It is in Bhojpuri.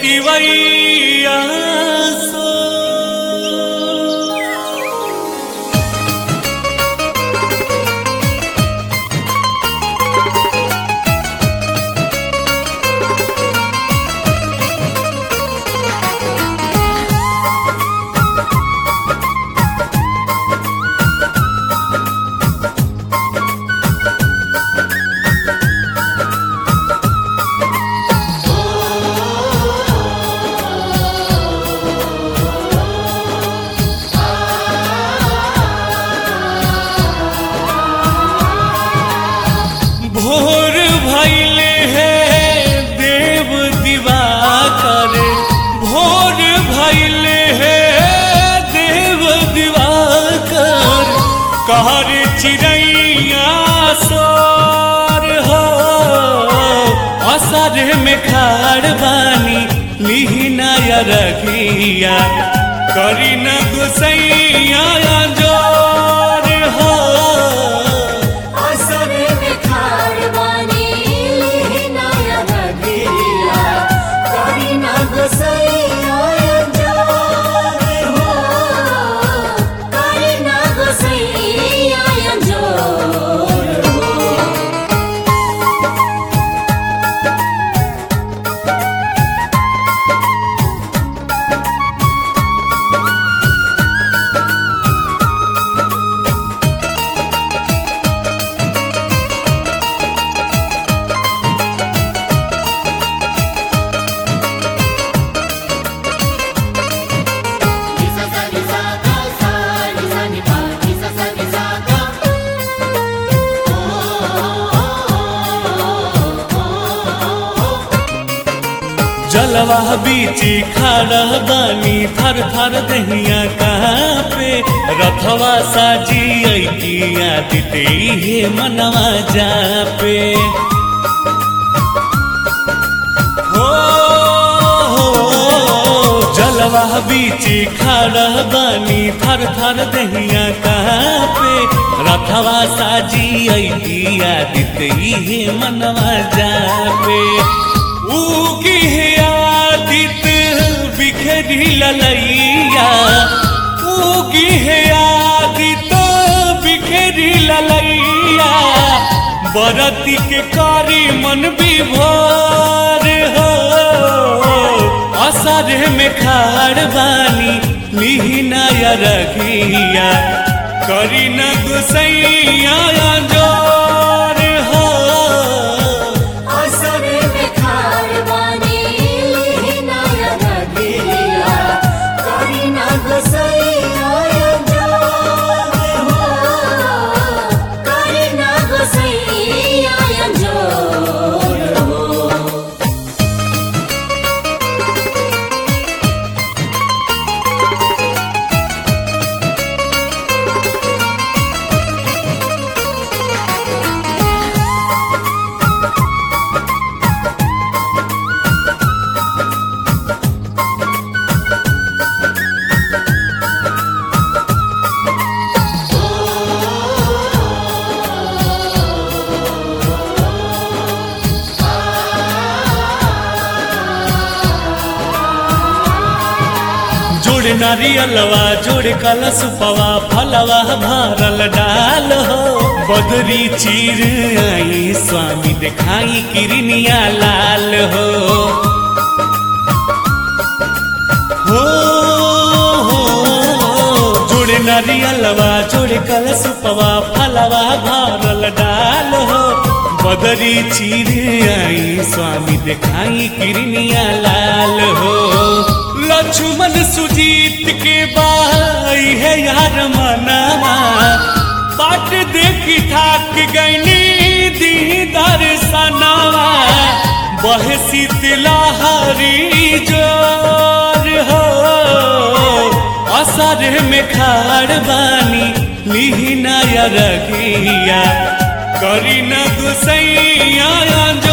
तिवैया सो। भोर भइले है देव दिवाकर, भोर भइले है देव दिवाकर, कहर चिड़ैया सोर हो। असर में खाड़ बानी लिहिना रखिया, करी न गुसैया जोर हो। जलवा बीची खड़ा बानी थर थर दहिया कापे, रथवा साजी ऐतिया दिते हे मनवा जापे। हो जलवा बीची खड़ा बानी थर थर दहिया कापे, रथवा साजी ऐतिया दिते हे मनवा जापे। उगी है आदित बिखरी ललैया, उगी है आदित बिखरी ललैया, बरती के कारी मन विभोर हो। असर में खाड़ बानी लिहिना रखिया, करी न गुसैया जोर हो। जोड़ नारियलवा जोड़ कलशपवा, फलवा भरल डाल हो। बदरी चीर आई स्वामी देखाई किरनिया लाल हो। जोड़ नारियलवा जोड़ कलशपवा, फलवा भरल डाल हो। बदरी चीर आई स्वामी देखाई किरनिया लाल हो। लक्ष्मण सुजीत के बाई है यार मनावा, बाट देखी थाक गईनी दीदार सनावा। बह शीतलहरी जोर हो, असर में खाड़ बानी लिहिना रखिया, करी न गुसैया जो।